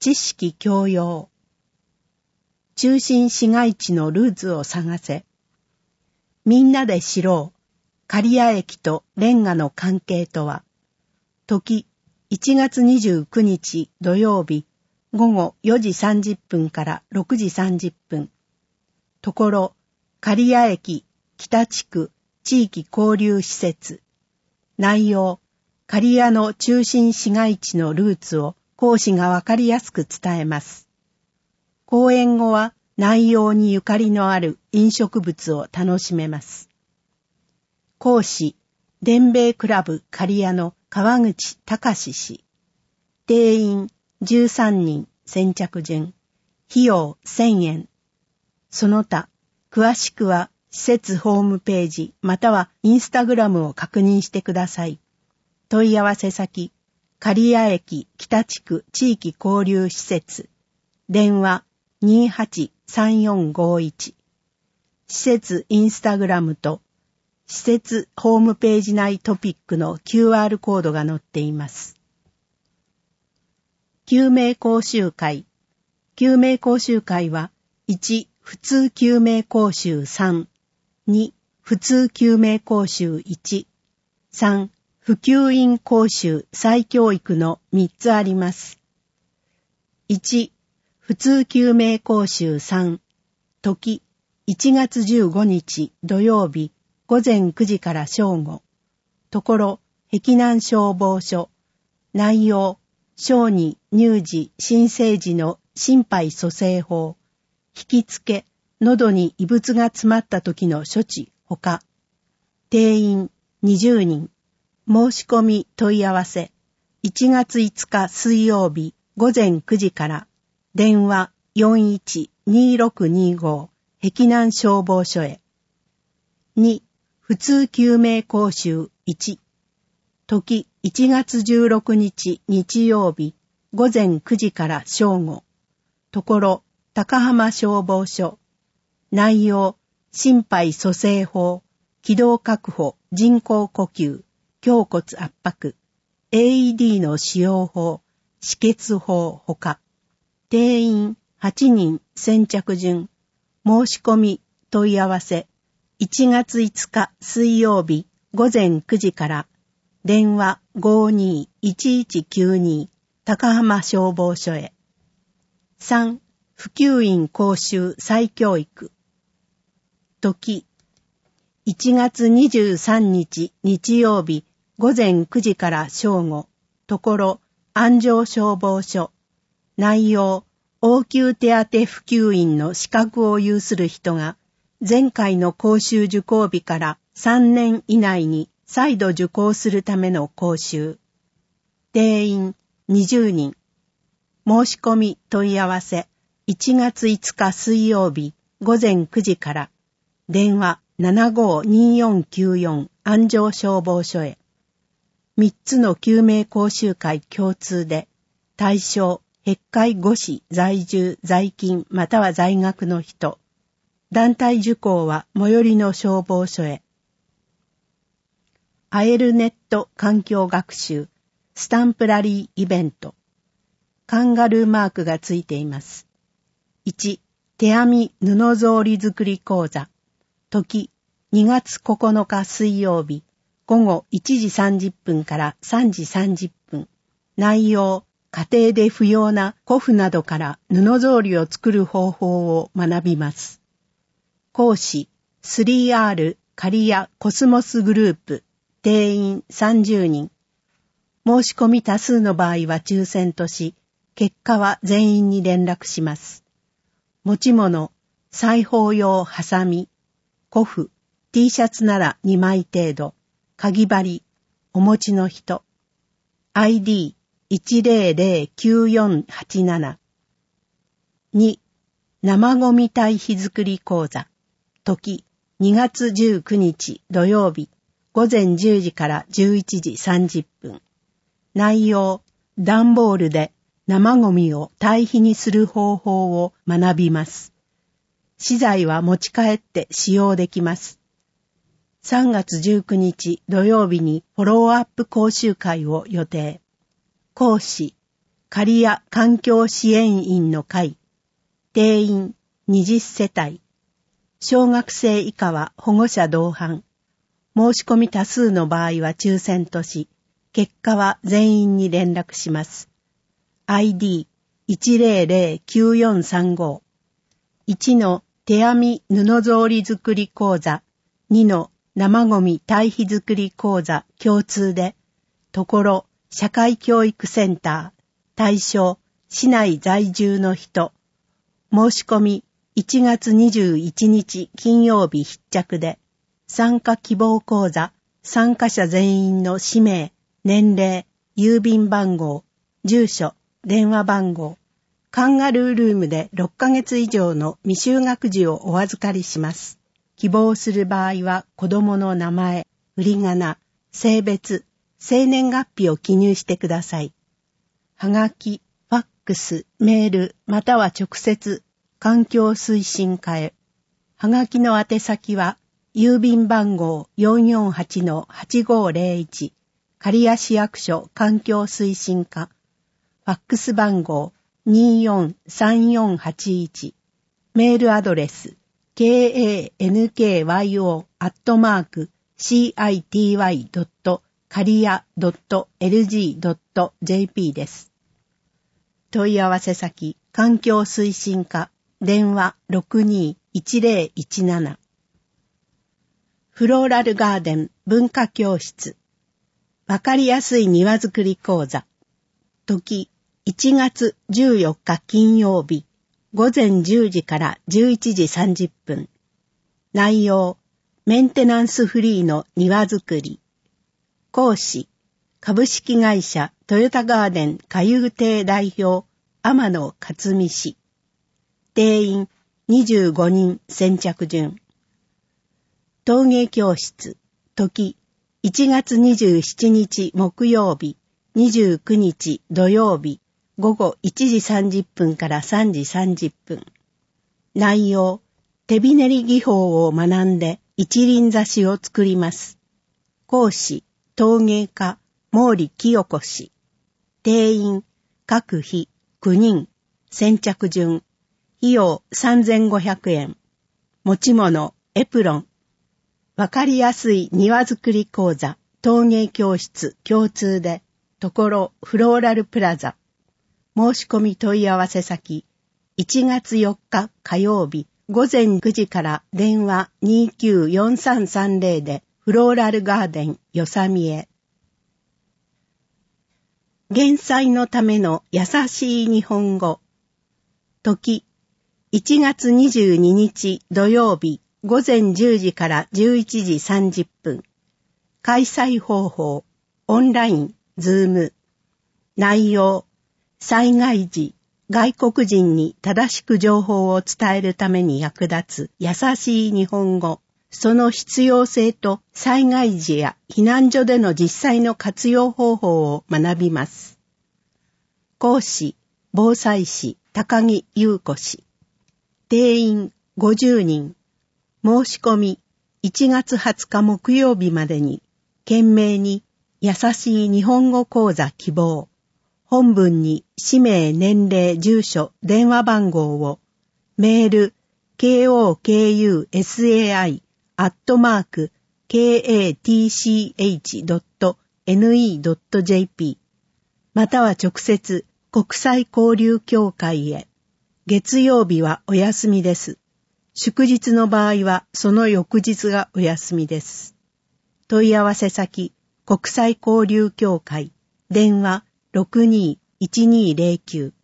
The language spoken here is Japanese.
知識教養。中心市街地のルーツを探せ。みんなで知ろう。刈谷駅とレンガの関係とは。時、1月29日土曜日、午後4時30分から6時30分。ところ、刈谷駅北地区地域交流施設。内容、刈谷の中心市街地のルーツを講師がわかりやすく伝えます。講演後は内容にゆかりのある飲食物を楽しめます。講師、伝兵衛クラブ刈谷の川口隆氏。定員13人先着順。費用1000円。その他、詳しくは施設ホームページまたはインスタグラムを確認してください。問い合わせ先、刈谷駅北地区地域交流施設。電話283451。施設インスタグラムと施設ホームページ内トピックの QR コードが載っています。救命講習会。救命講習会は、1、普通救命講習3、2、普通救命講習1、3、普及員講習再教育の3つあります。1、普通救命講習3、時、1月15日土曜日、午前9時から正午。ところ、碧南消防署。内容、小児、乳児、新生児の心肺蘇生法。引き付け、喉に異物が詰まった時の処置、ほか。定員20人。申し込み問い合わせ。1月5日水曜日、午前9時から。電話412625。碧南消防署へ。2、普通救命講習1。時1月16日日曜日午前9時から正午。ところ高浜消防署。内容、心肺蘇生法、気道確保、人工呼吸、胸骨圧迫、AED の使用法、止血法ほか。定員8人先着順。申し込み問い合わせ。1月5日水曜日午前9時から。電話521192高浜消防署へ。3、普及員講習再教育。時、1月23日日曜日午前9時から正午。ところ、安城消防署。内容、応急手当普及員の資格を有する人が、前回の講習受講日から3年以内に再度受講するための講習。定員20人。申し込み問い合わせ。1月5日水曜日午前9時から。電話752494安城消防署へ。3つの救命講習会共通で、対象、碧海5市在住在勤または在学の人。団体受講は最寄りの消防署へ。アエルネット環境学習、スタンプラリーイベント。カンガルーマークがついています。1、手編み布草履作り講座。時、2月9日水曜日、午後1時30分から3時30分。内容、家庭で不要な古布などから布草履を作る方法を学びます。講師 3R 刈谷コスモスグループ。定員30人。申し込み多数の場合は抽選とし、結果は全員に連絡します。持ち物、裁縫用ハサミ、古布、T シャツなら2枚程度、かぎ針、お持ちの人。ID1009487。2、生ゴミ堆肥作り講座。時、2月19日土曜日。午前10時から11時30分。内容、段ボールで生ゴミを堆肥にする方法を学びます。資材は持ち帰って使用できます。3月19日土曜日にフォローアップ講習会を予定。講師、 刈谷環境支援員の会、定員20世帯、小学生以下は保護者同伴、申し込み多数の場合は抽選とし、結果は全員に連絡します。ID1009435 1の手編み布草履作り講座、2の生ゴミ堆肥作り講座共通で、ところ社会教育センター、対象市内在住の人、申し込み1月21日金曜日必着で、参加希望講座、参加者全員の氏名、年齢、郵便番号、住所、電話番号、カンガルールームで6ヶ月以上の未就学児をお預かりします。希望する場合は子供の名前、振り仮名、性別、生年月日を記入してください。はがき、ファックス、メール、または直接、環境推進課へ。はがきの宛先は、郵便番号 448-8501、刈谷市役所環境推進課。ファックス番号243481。メールアドレス、kankyo.city.caria.lg.jp です。問い合わせ先、環境推進課、電話621017。フローラルガーデン文化教室。わかりやすい庭作り講座。時、1月14日金曜日、午前10時から11時30分。内容、メンテナンスフリーの庭作り。講師、株式会社トヨタガーデン花遊亭代表、天野克美氏。定員25人先着順。陶芸教室、時、1月27日木曜日、29日土曜日、午後1時30分から3時30分。内容、手びねり技法を学んで一輪挿しを作ります。講師、陶芸家、毛利清子氏。定員、各日9人、先着順。費用3500円。持ち物、エプロン。わかりやすい庭作り講座、陶芸教室共通で、ところフローラルプラザ。申し込み問い合わせ先、1月4日火曜日午前9時から電話294330でフローラルガーデンよさみへ。減災のための優しい日本語。時、1月22日土曜日午前10時から11時30分。開催方法、オンライン、ズーム。内容、災害時、外国人に正しく情報を伝えるために役立つ優しい日本語。その必要性と災害時や避難所での実際の活用方法を学びます。講師、防災士、高木優子氏。定員50人。申し込み、1月20日木曜日までに、懸命に優しい日本語講座希望。本文に氏名、年齢、住所、電話番号を、メール、kokusai@katch.ne.jp または直接国際交流協会へ。月曜日はお休みです。祝日の場合はその翌日がお休みです。問い合わせ先、国際交流協会、電話621209